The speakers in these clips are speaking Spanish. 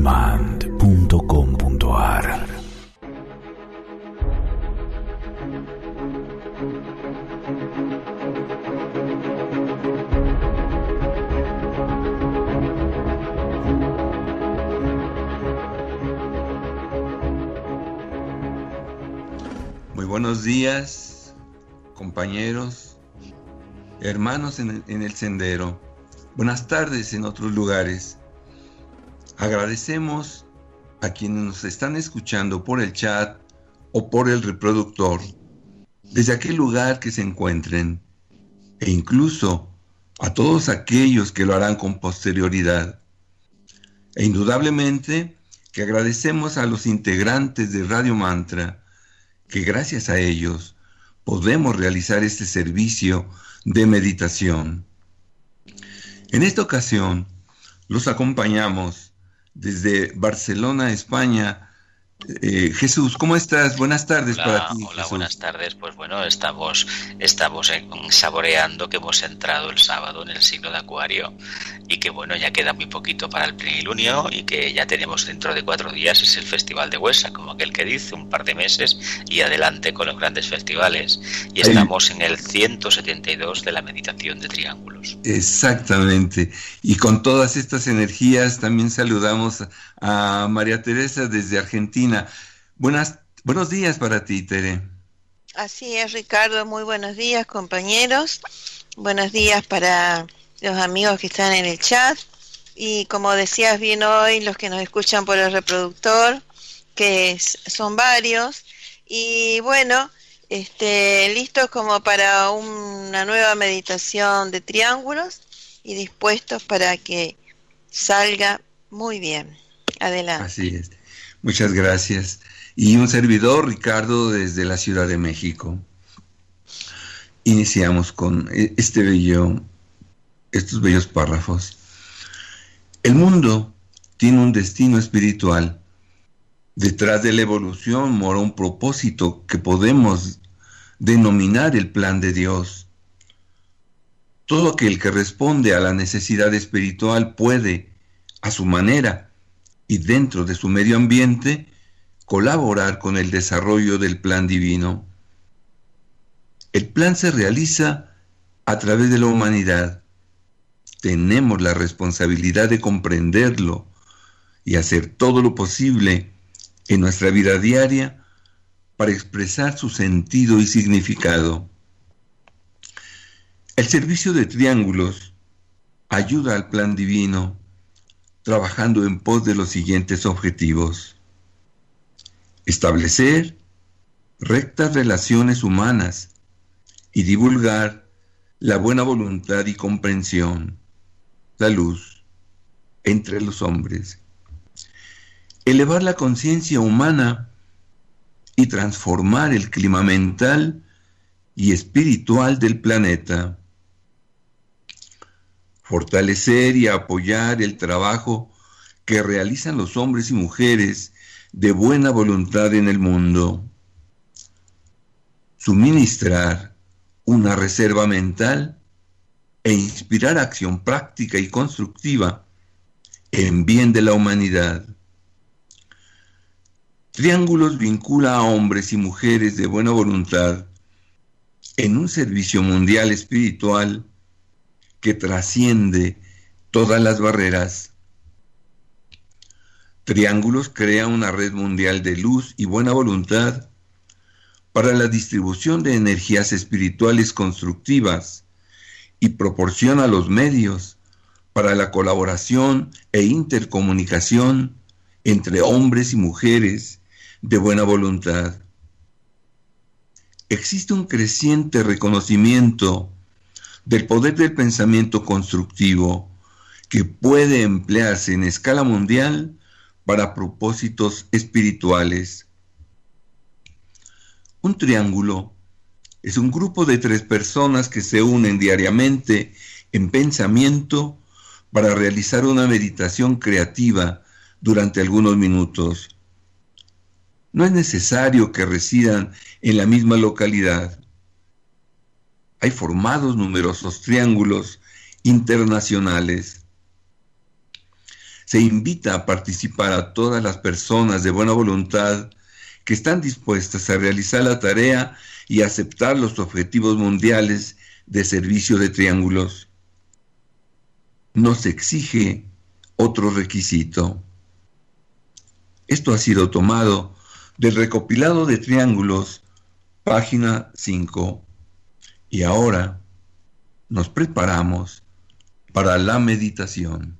radioonDemand.com.ar. Muy buenos días, compañeros, hermanos en el sendero. Buenas tardes en otros lugares. Agradecemos a quienes nos están escuchando por el chat o por el reproductor, desde aquel lugar que se encuentren, e incluso a todos aquellos que lo harán con posterioridad. E indudablemente que agradecemos a los integrantes de Radio Mantra, que gracias a ellos podemos realizar este servicio de meditación. En esta ocasión los acompañamos desde Barcelona, España. Jesús, ¿cómo estás? Buenas tardes. Hola, para ti. Hola, Jesús. Buenas tardes. Pues bueno, estamos saboreando que hemos entrado el sábado en el signo de Acuario y que bueno, ya queda muy poquito para el plenilunio y que ya tenemos dentro de 4 días es el Festival de Huesa, como aquel que dice, un par de meses y adelante con los grandes festivales. Y estamos en el 172 de la meditación de triángulos. Exactamente. Y con todas estas energías también saludamos a María Teresa desde Argentina. Buenos días para ti, Tere. Así es, Ricardo. Muy buenos días, compañeros. Buenos días para los amigos que están en el chat. Y como decías bien hoy, los que nos escuchan por el reproductor, que son varios. Y bueno, listos como para una nueva meditación de triángulos y dispuestos para que salga muy bien. Adelante. Así es. Muchas gracias. Y un servidor, Ricardo, desde la Ciudad de México. Iniciamos con estos bellos párrafos. El mundo tiene un destino espiritual. Detrás de la evolución mora un propósito que podemos denominar el plan de Dios. Todo aquel que responde a la necesidad espiritual puede, a su manera y dentro de su medio ambiente, colaborar con el desarrollo del plan divino. El plan se realiza a través de la humanidad. Tenemos la responsabilidad de comprenderlo y hacer todo lo posible en nuestra vida diaria para expresar su sentido y significado. El servicio de triángulos ayuda al plan divino, trabajando en pos de los siguientes objetivos: establecer rectas relaciones humanas y divulgar la buena voluntad y comprensión, la luz entre los hombres, elevar la conciencia humana y transformar el clima mental y espiritual del planeta, fortalecer y apoyar el trabajo que realizan los hombres y mujeres de buena voluntad en el mundo, suministrar una reserva mental e inspirar acción práctica y constructiva en bien de la humanidad. Triángulos vincula a hombres y mujeres de buena voluntad en un servicio mundial espiritual que trasciende todas las barreras. Triángulos crea una red mundial de luz y buena voluntad para la distribución de energías espirituales constructivas y proporciona los medios para la colaboración e intercomunicación entre hombres y mujeres de buena voluntad. Existe un creciente reconocimiento del poder del pensamiento constructivo que puede emplearse en escala mundial para propósitos espirituales. Un triángulo es un grupo de 3 personas que se unen diariamente en pensamiento para realizar una meditación creativa durante algunos minutos. No es necesario que residan en la misma localidad. Hay formados numerosos triángulos internacionales. se invita a participar a todas las personas de buena voluntad que están dispuestas a realizar la tarea y aceptar los objetivos mundiales de servicio de triángulos. No se exige otro requisito. Esto ha sido tomado del recopilado de triángulos, página 5. Y ahora nos preparamos para la meditación.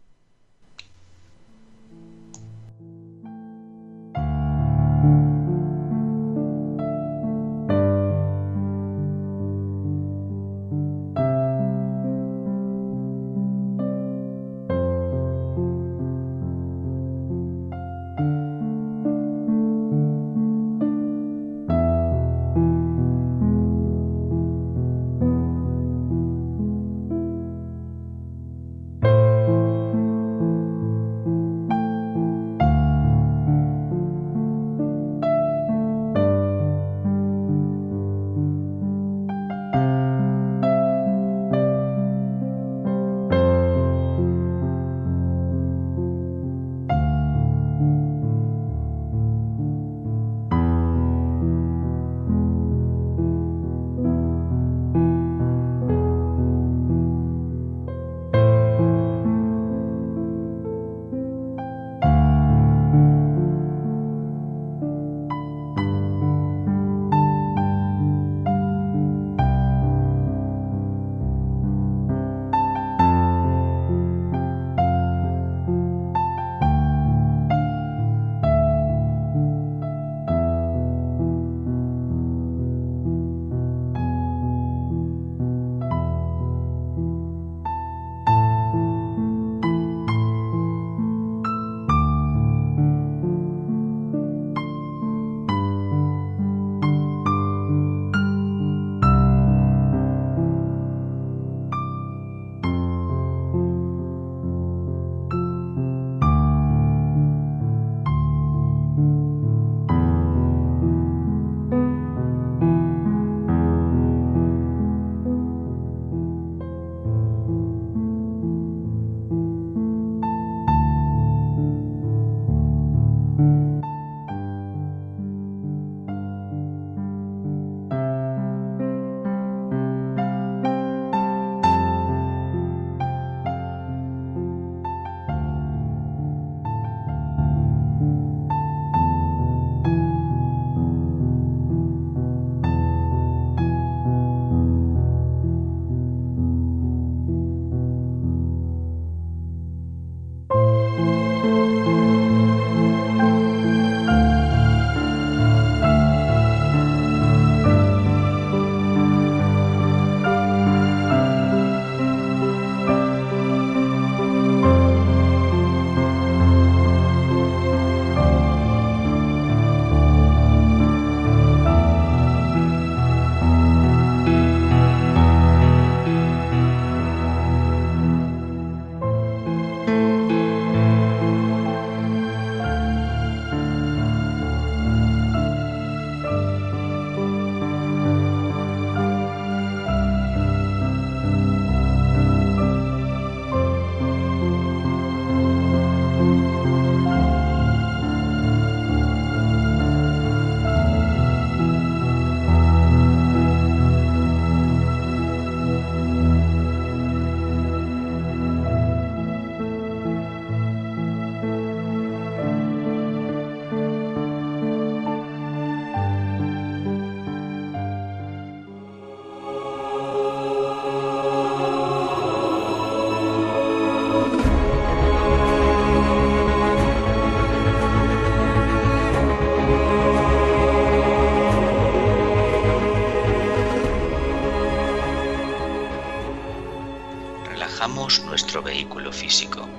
Relajamos nuestro vehículo físico.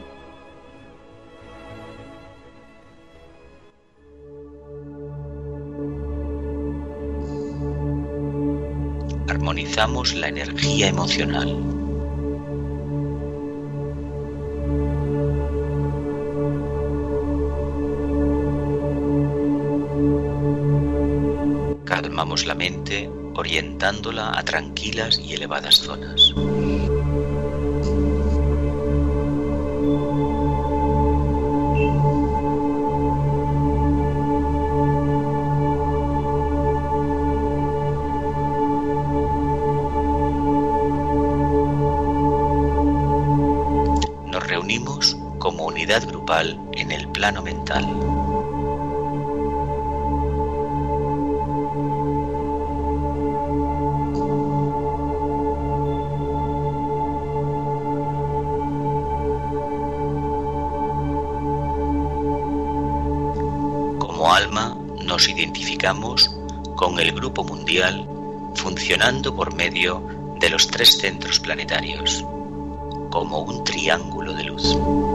Armonizamos la energía emocional. Calmamos la mente, orientándola a tranquilas y elevadas zonas. como unidad grupal en el plano mental. Como alma nos identificamos con el grupo mundial funcionando por medio de los 3 centros planetarios, como un triángulo de luz.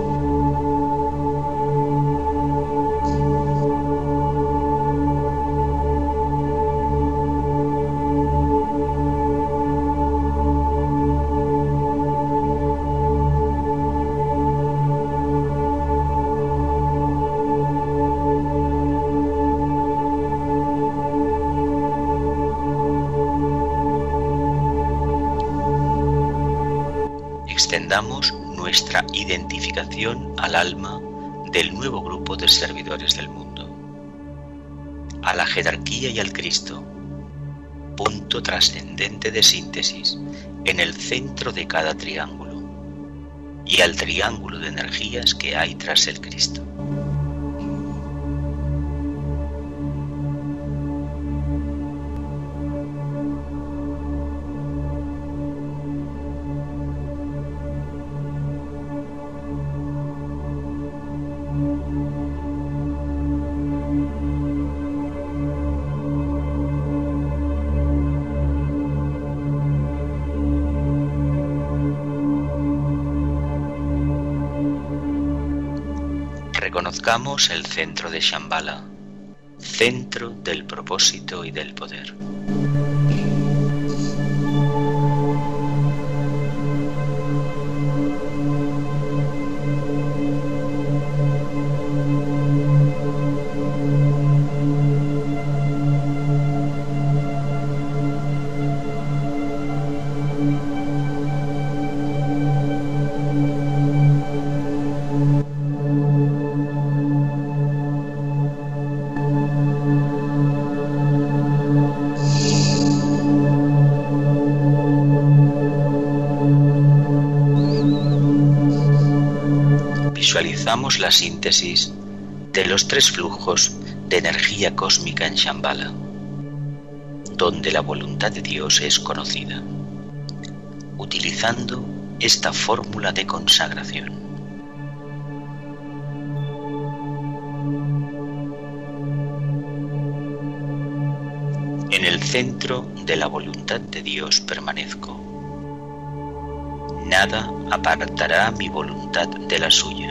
Extendamos nuestra identificación al alma del nuevo grupo de servidores del mundo, a la jerarquía y al Cristo, punto trascendente de síntesis en el centro de cada triángulo, y al triángulo de energías que hay tras el Cristo. Reconozcamos el centro de Shambhala, centro del propósito y del poder. Visualizamos la síntesis de los 3 flujos de energía cósmica en Shambhala, donde la voluntad de Dios es conocida, utilizando esta fórmula de consagración. En el centro de la voluntad de Dios permanezco. Nada apartará mi voluntad de la suya.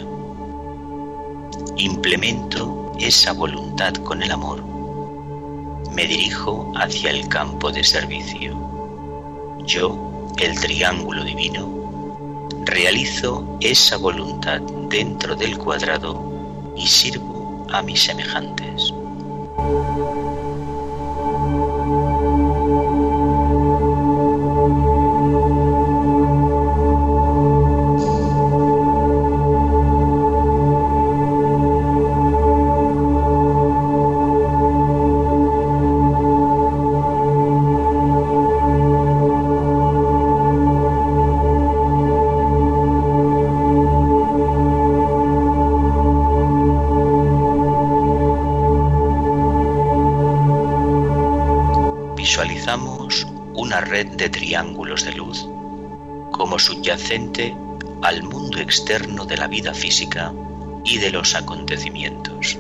Implemento esa voluntad con el amor. Me dirijo hacia el campo de servicio. Yo, el triángulo divino, realizo esa voluntad dentro del cuadrado y sirvo a mis semejantes. Visualizamos una red de triángulos de luz como subyacente al mundo externo de la vida física y de los acontecimientos.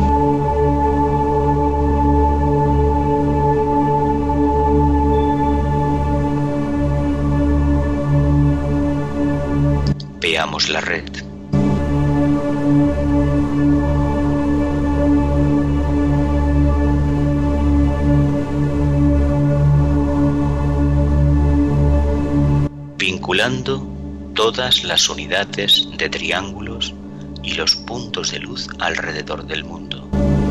Veamos la red. Vinculando todas las unidades de triángulos y los puntos de luz alrededor del mundo.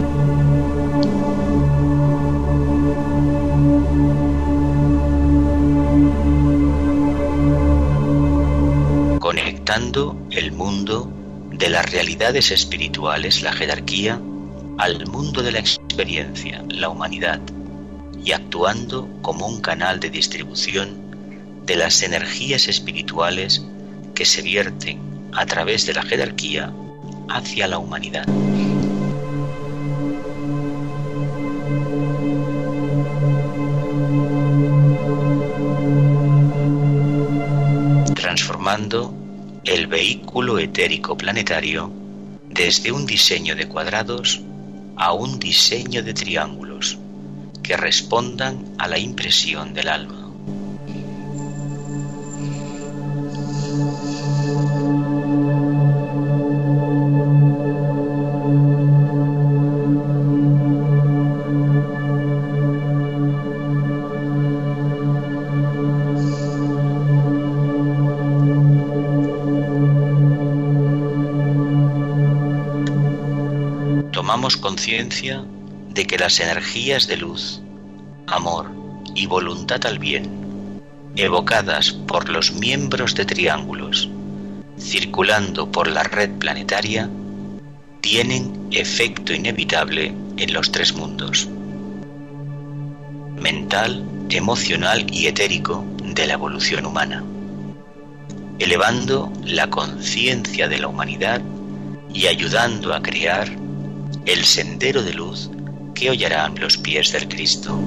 Conectando el mundo de las realidades espirituales, la jerarquía, al mundo de la experiencia, la humanidad, y actuando como un canal de distribución de las energías espirituales que se vierten a través de la jerarquía hacia la humanidad. Transformando el vehículo etérico planetario desde un diseño de cuadrados a un diseño de triángulos que respondan a la impresión del alma. Tomamos conciencia de que las energías de luz, amor y voluntad al bien, evocadas por los miembros de triángulos, circulando por la red planetaria, tienen efecto inevitable en los tres mundos: mental, emocional y etérico de la evolución humana, elevando la conciencia de la humanidad y ayudando a crear el sendero de luz que hollarán los pies del Cristo.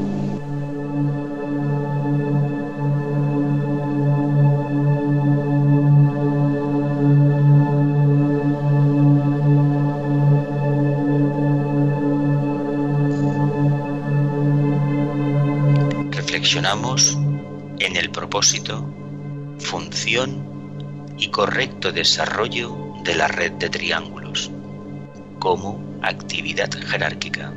Reflexionamos en el propósito, función y correcto desarrollo de la red de triángulos como actividad jerárquica.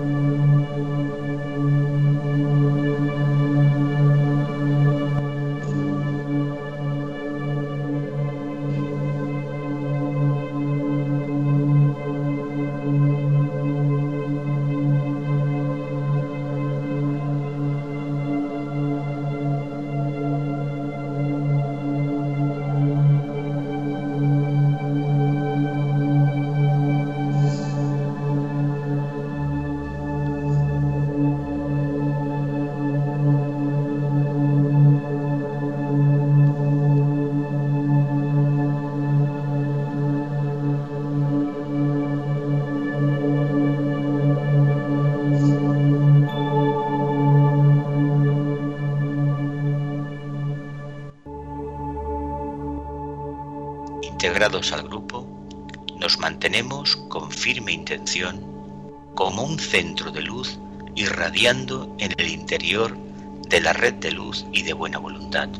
Integrados al grupo, nos mantenemos con firme intención como un centro de luz irradiando en el interior de la red de luz y de buena voluntad.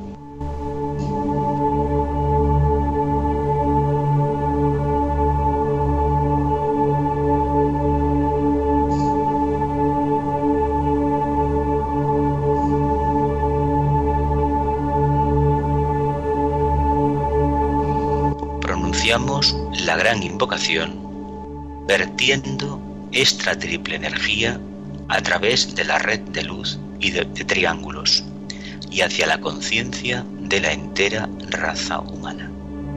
Pronunciamos la gran invocación, vertiendo esta triple energía a través de la red de luz y de triángulos y hacia la conciencia de la entera raza humana.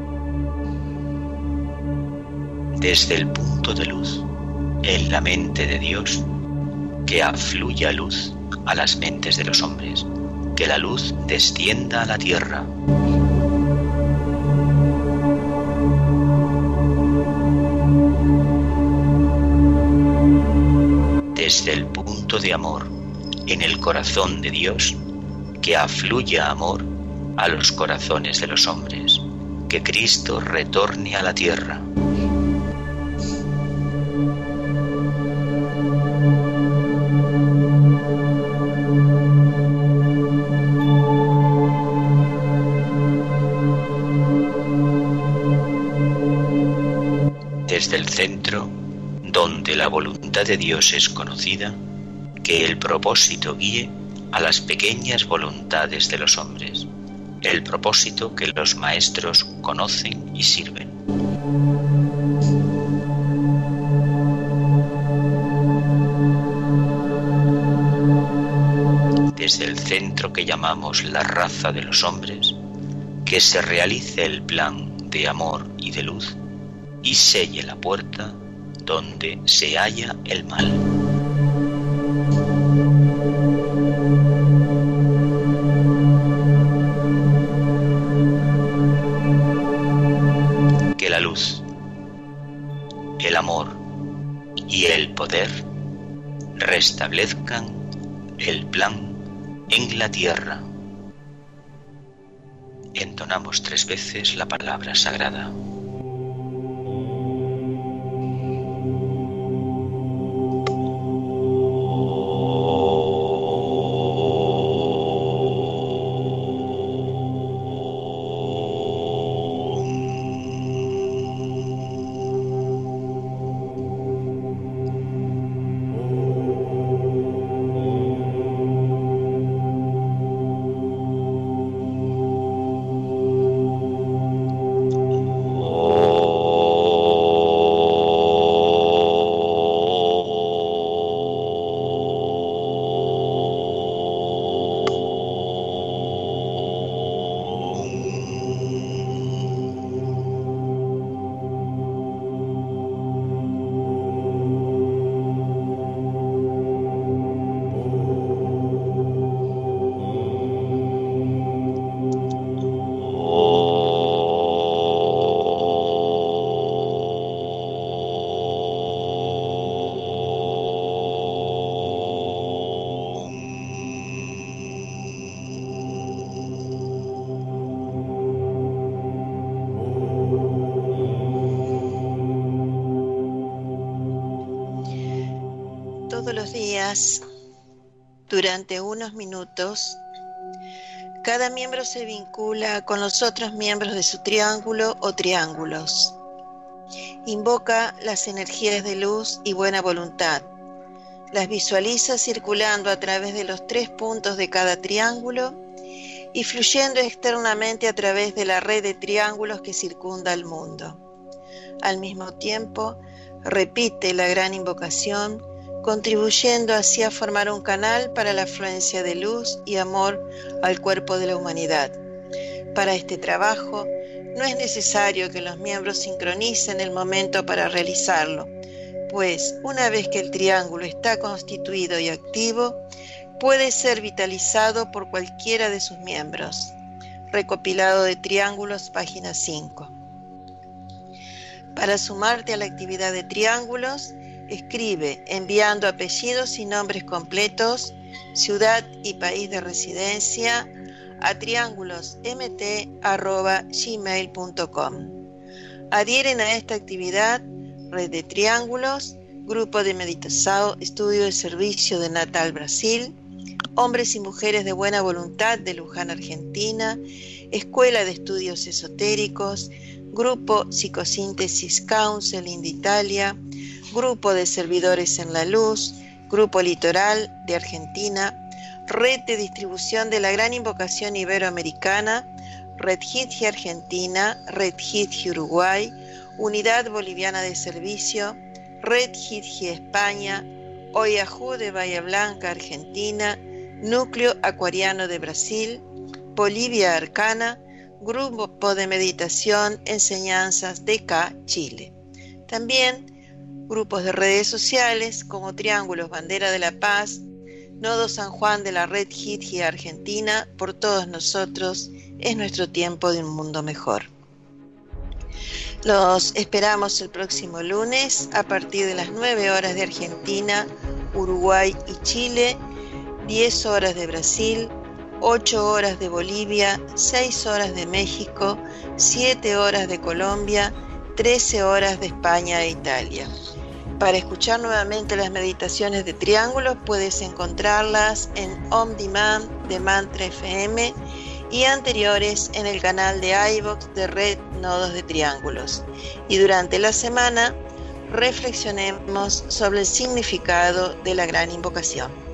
Desde el punto de luz en la mente de Dios, que afluya luz a las mentes de los hombres, que la luz descienda a la tierra. Desde el punto de amor en el corazón de Dios, que afluya amor a los corazones de los hombres, que Cristo retorne a la tierra. Desde el centro, donde la voluntad de Dios es conocida, que el propósito guíe a las pequeñas voluntades de los hombres, el propósito que los maestros conocen y sirven. Desde el centro que llamamos la raza de los hombres, que se realice el plan de amor y de luz y selle la puerta donde se halla el mal. el amor y el poder restablezcan el plan en la tierra. Entonamos 3 veces la palabra sagrada. Todos los días, durante unos minutos, cada miembro se vincula con los otros miembros de su triángulo o triángulos. Invoca las energías de luz y buena voluntad. Las visualiza circulando a través de los 3 puntos de cada triángulo y fluyendo externamente a través de la red de triángulos que circunda el mundo. Al mismo tiempo, repite la gran invocación, contribuyendo así a formar un canal para la afluencia de luz y amor al cuerpo de la humanidad. Para este trabajo, no es necesario que los miembros sincronicen el momento para realizarlo, pues una vez que el triángulo está constituido y activo, puede ser vitalizado por cualquiera de sus miembros. Recopilado de triángulos, página 5. Para sumarte a la actividad de triángulos, escribe enviando apellidos y nombres completos, ciudad y país de residencia a triangulosmt@gmail.com. Adhieren a esta actividad Red de Triángulos, Grupo de Meditación, Estudio de Servicio de Natal, Brasil, Hombres y Mujeres de Buena Voluntad de Luján, Argentina, Escuela de Estudios Esotéricos, Grupo Psicosíntesis Counseling de Italia, Grupo de Servidores en la Luz, Grupo Litoral de Argentina, Red de Distribución de la Gran Invocación Iberoamericana, Red Hitji Argentina, Red Hitji Uruguay, Unidad Boliviana de Servicio, Red Hitji España, Oyajú de Bahía Blanca, Argentina, Núcleo Acuariano de Brasil, Bolivia Arcana, Grupo de Meditación Enseñanzas DK, Chile. También grupos de redes sociales como Triángulos Bandera de la Paz, Nodo San Juan de la Red Hitji Argentina. Por todos nosotros es nuestro tiempo de un mundo mejor. Los esperamos el próximo lunes a partir de las 9 horas de Argentina, Uruguay y Chile, 10 horas de Brasil, 8 horas de Bolivia, 6 horas de México, 7 horas de Colombia, 13 horas de España e Italia. Para escuchar nuevamente las meditaciones de triángulos puedes encontrarlas en On Demand de Mantra FM y anteriores en el canal de iVoox de Red Nodos de Triángulos. Y durante la semana reflexionemos sobre el significado de la gran invocación.